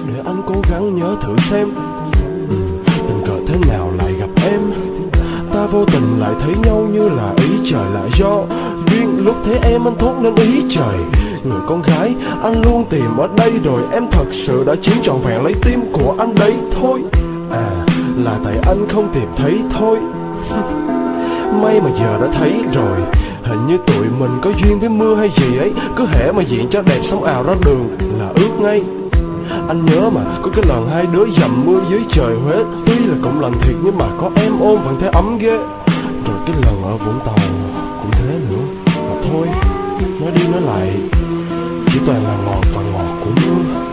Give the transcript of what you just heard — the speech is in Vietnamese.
để anh cố gắng nhớ thử xem tình cờ thế nào lại gặp em. Ta vô tình lại thấy nhau như là ý trời, là do duyên lúc thấy em anh thốt nên ý trời. Người con gái anh luôn tìm ở đây rồi, em thật sự đã chiếm trọn vẹn lấy tim của anh đấy thôi. À, là tại anh không tìm thấy thôi. May mà giờ đã thấy rồi, hình như tụi mình có duyên với mưa hay gì ấy. Cứ hễ mà diện cho đẹp sống ào ra đường là ướt ngay. Anh nhớ mà có cái lần hai đứa dầm mưa dưới trời Huế, tuy là cũng lạnh thiệt nhưng mà có em ôm vẫn thấy ấm ghê. Rồi cái lần ở Vũng Tàu cũng thế nữa. Mà thôi, nói đi nói lại chỉ toàn là ngọt và ngọt của mưa.